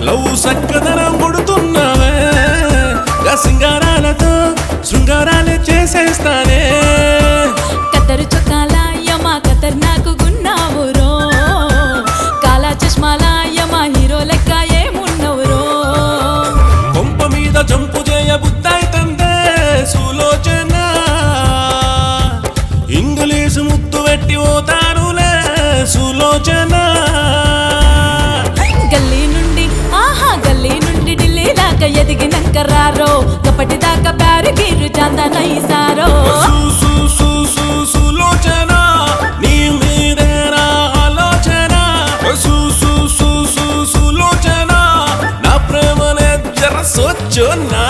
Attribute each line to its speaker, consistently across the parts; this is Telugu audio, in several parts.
Speaker 1: లవ్ సక్కదనం కొడుతున్నావే సింగారాలతో శృంగారాలే చేసేస్తానే
Speaker 2: కతరు చొక్కాల యమా కతర్ నాకు గున్నావురో కాలా చష్మాల యమా హీరో లెక్క ఏమున్నవురో
Speaker 1: కొంప మీద జంపు చేయ బుద్ధైతందే సులోచన ఇంగ్లీషు ముద్దు పెట్టి పోతానులే సులోచన
Speaker 2: గల్లీ నుండి ఆహా గల్లీ నుండి ఢిల్లీ దాకా ఎదిగినంక రారో గప్పటి దాకా ప్యారుగీరు చందనైసారో
Speaker 1: సులోచన నీ మీదే నా ఆలోచన సులోచన నా ప్రేమనే జర సోచోనా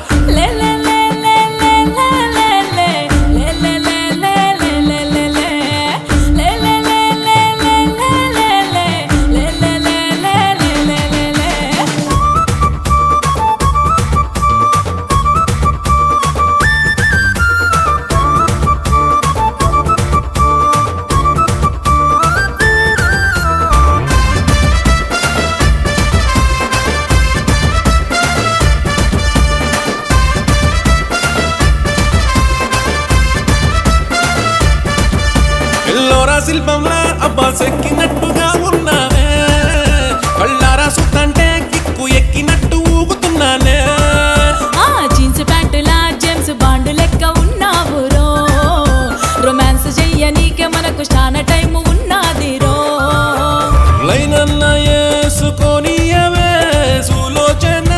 Speaker 1: ఎల్లోరా శిల్పంలా అబ్బా సెక్కినట్టుగా ఉన్నావే కళ్ళారా సుత్తంటే కిక్కు ఎక్కినట్టు ఊగుతున్నానే
Speaker 2: ఆ జీన్స్ ప్యాంటులా జేమ్స్ బాండ్ లెక్క ఉన్నావురో రొమాన్స్ చెయ్యనీకే మనకు చాలా టైం ఉన్నదిరో
Speaker 1: లైనన్న వేసుకొనియవే సులోచన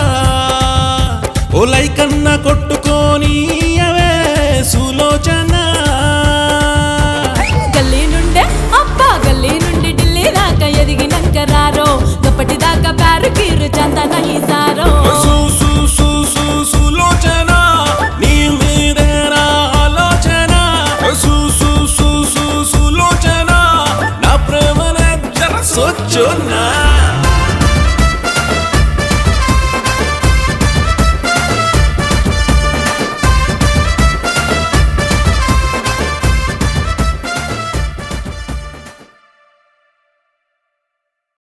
Speaker 1: ఓ లైకన్న కొట్టుకోనియవే సులోచన
Speaker 2: గల్లీ నుండి ఢిల్లీ దాకా ఎదిగినంక రారో గప్పటి దాకా ప్యారుగీరు చందనైసారో
Speaker 1: సులోచన నీ మీదే నా ఆలోచన సులోచన నా ప్రేమనే జర సోచోనా